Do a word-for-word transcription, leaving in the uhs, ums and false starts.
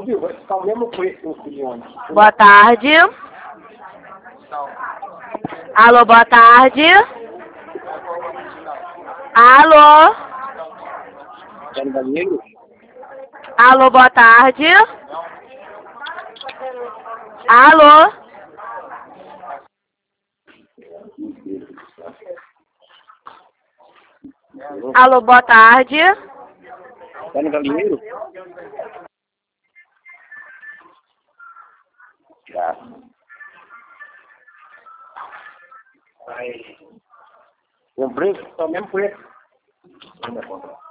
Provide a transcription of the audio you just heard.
viu? Vai ficar o mesmo preço no bilhões. Boa tarde. Alô, boa tarde. Alô. Tá no banheiro? Alô, boa tarde. Alô. Alô, boa tarde. Tá no galinheiro? Tá. Aí. O preço tá o mesmo preço.